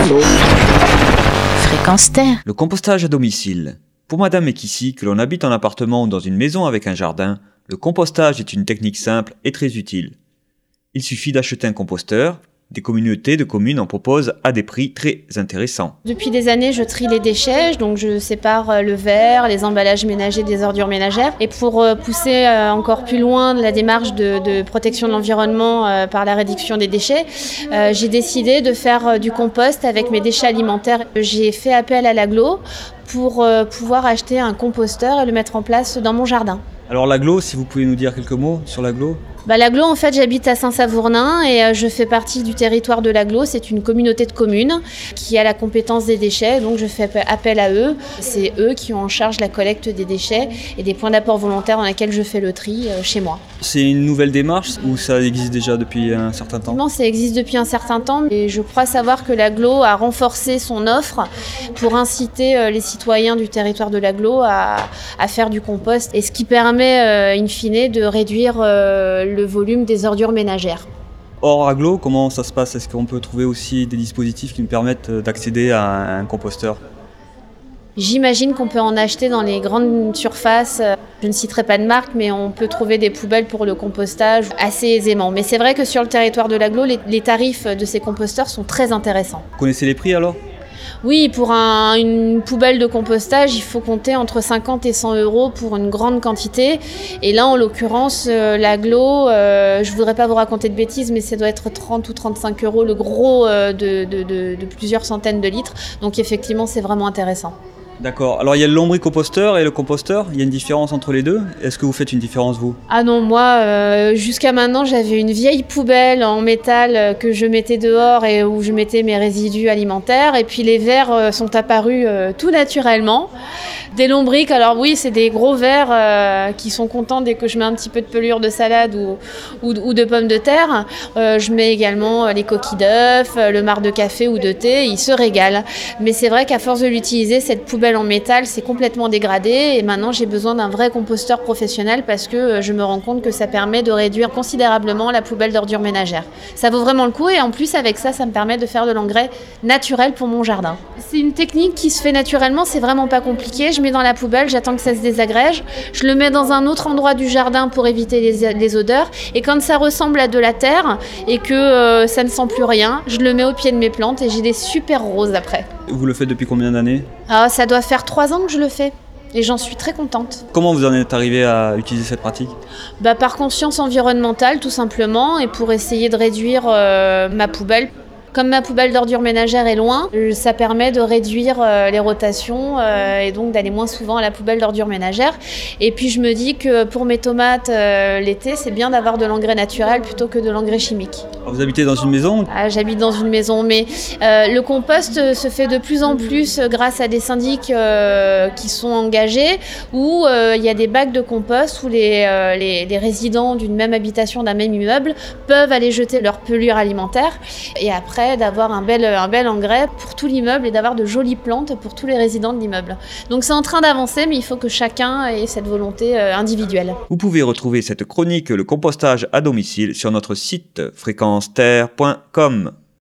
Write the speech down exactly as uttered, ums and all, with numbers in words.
l'aglo. Fréquence Terre. Le compostage à domicile. Pour Madame Ekissi, que l'on habite en appartement ou dans une maison avec un jardin, le compostage est une technique simple et très utile. Il suffit d'acheter un composteur. Des communautés de communes en proposent à des prix très intéressants. Depuis des années, je trie les déchets, donc je sépare le verre, les emballages ménagers des ordures ménagères. Et pour pousser encore plus loin la démarche de, de protection de l'environnement par la réduction des déchets, euh, j'ai décidé de faire du compost avec mes déchets alimentaires. J'ai fait appel à l'aglo pour euh, pouvoir acheter un composteur et le mettre en place dans mon jardin. Alors l'aglo, si vous pouvez nous dire quelques mots sur l'aglo ? Bah, l'aglo, en fait, j'habite à Saint-Savournin et euh, je fais partie du territoire de l'aglo. C'est une communauté de communes qui a la compétence des déchets, donc je fais appel à eux. C'est eux qui ont en charge la collecte des déchets et des points d'apport volontaires dans lesquels je fais le tri euh, chez moi. C'est une nouvelle démarche ou ça existe déjà depuis un certain temps ? Non, ça existe depuis un certain temps et je crois savoir que l'aglo a renforcé son offre pour inciter euh, les citoyens du territoire de l'aglo à, à faire du compost, et ce qui permet, euh, in fine, de réduire euh, le volume des ordures ménagères. Hors aglo, comment ça se passe ? Est-ce qu'on peut trouver aussi des dispositifs qui nous permettent d'accéder à un composteur ? J'imagine qu'on peut en acheter dans les grandes surfaces. Je ne citerai pas de marque, mais on peut trouver des poubelles pour le compostage assez aisément. Mais c'est vrai que sur le territoire de l'aglo, les, les tarifs de ces composteurs sont très intéressants. Vous connaissez les prix alors ? Oui, pour un, une poubelle de compostage, il faut compter entre cinquante et cent euros pour une grande quantité. Et là, en l'occurrence, euh, l'aglo, euh, je ne voudrais pas vous raconter de bêtises, mais ça doit être trente ou trente-cinq euros le gros euh, de, de, de, de plusieurs centaines de litres. Donc effectivement, c'est vraiment intéressant. D'accord. Alors il y a le lombricomposteur et le composteur. Il y a une différence entre les deux. Est-ce que vous faites une différence, vous ? Ah non, moi, euh, jusqu'à maintenant, j'avais une vieille poubelle en métal que je mettais dehors et où je mettais mes résidus alimentaires. Et puis les verres euh, sont apparus euh, tout naturellement. Des lombrics, alors oui, c'est des gros verres euh, qui sont contents dès que je mets un petit peu de pelure de salade ou, ou, ou de pommes de terre. Euh, je mets également les coquilles d'œufs, le marc de café ou de thé. Ils se régalent. Mais c'est vrai qu'à force de l'utiliser, cette poubelle en métal, c'est complètement dégradé et maintenant j'ai besoin d'un vrai composteur professionnel parce que je me rends compte que ça permet de réduire considérablement la poubelle d'ordures ménagères. Ça vaut vraiment le coup et en plus avec ça, ça me permet de faire de l'engrais naturel pour mon jardin. C'est une technique qui se fait naturellement, c'est vraiment pas compliqué. Je mets dans la poubelle, j'attends que ça se désagrège, je le mets dans un autre endroit du jardin pour éviter les, les odeurs et quand ça ressemble à de la terre et que euh, ça ne sent plus rien, je le mets au pied de mes plantes et j'ai des super roses après. Vous le faites depuis combien d'années ? Ah, ça doit faire trois ans que je le fais et j'en suis très contente. Comment vous en êtes arrivé à utiliser cette pratique ? Bah, par conscience environnementale tout simplement et pour essayer de réduire euh, ma poubelle. Comme ma poubelle d'ordures ménagères est loin, ça permet de réduire euh, les rotations euh, et donc d'aller moins souvent à la poubelle d'ordures ménagères. Et puis je me dis que pour mes tomates euh, l'été, c'est bien d'avoir de l'engrais naturel plutôt que de l'engrais chimique. Vous habitez dans une maison ? Ah, j'habite dans une maison, mais euh, le compost se fait de plus en plus grâce à des syndics euh, qui sont engagés où il euh, y a des bacs de compost où les, euh, les, les résidents d'une même habitation, d'un même immeuble peuvent aller jeter leur pelure alimentaire et après d'avoir un bel, un bel engrais pour tout l'immeuble et d'avoir de jolies plantes pour tous les résidents de l'immeuble. Donc c'est en train d'avancer, mais il faut que chacun ait cette volonté euh, individuelle. Vous pouvez retrouver cette chronique, le compostage à domicile, sur notre site fréquence terre point com.